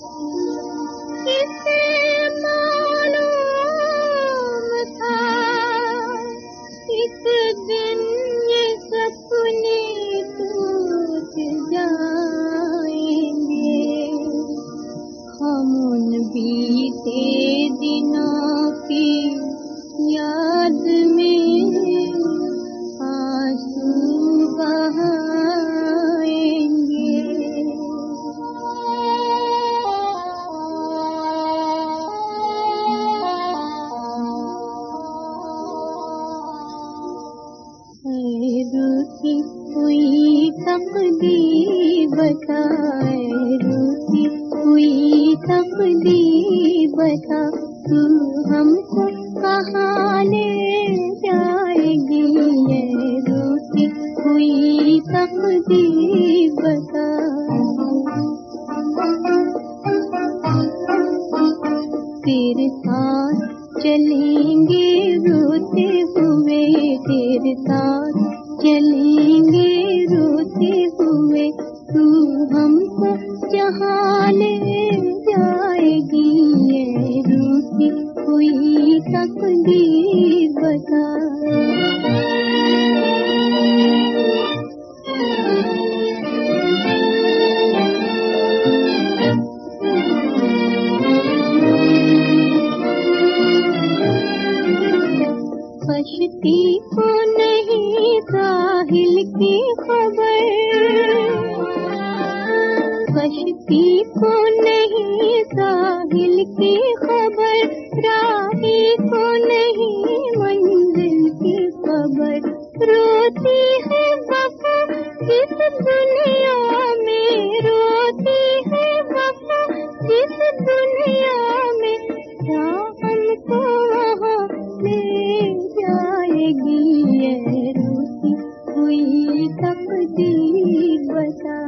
किसे मालूम था एक दिन ये सपने टूट जाएंगे। हम उन बीते दिनों की याद में आंसू बहाएंगे। रूठी हुई तकदीर बताए, रूठी हुई तकदीर बता, तू हमको कहाँ ले जाएगी। ये रूठी हुई तकदीर बता। तेरे साथ चलेंगे रोते हुए, तेरे साथ चलेंगे रोते हुए, तू हमको जहाँ ले जाएगी। ये रूठी हुई तकदीर बता। कश्ती को नहीं साहिल की खबर, कश्ती को नहीं साहिल की खबर, राही को नहीं मंजिल की खबर। रोती है वफा इस दुनिया में, रोती है वफा इस दुनिया में, क्या हमको वहाँ ले जाएगी। ये रूठी हुई तकदीर बता।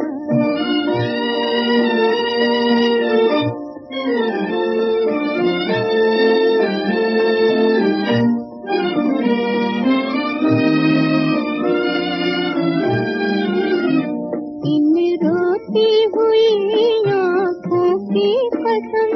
इन रोती हुई आँखों की कसम,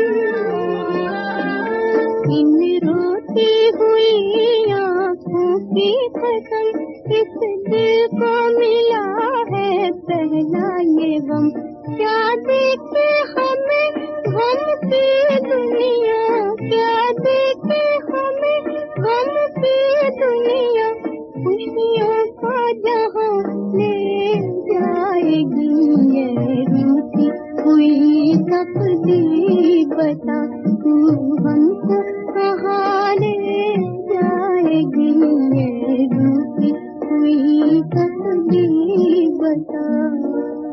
इन रोती हुई आँखों की कसम, इस दिल को मिला है पहला ये गम। क्या देखे हमें गम की दुनिया, क्या देखे हमें गम की दुनिया, खुशियों का जहाँ ले जाएगी। ये रूठी हुई तकदीर बता, तू हमको कहाँ ले जाएगी। ये रूठी हुई तकदीर बता।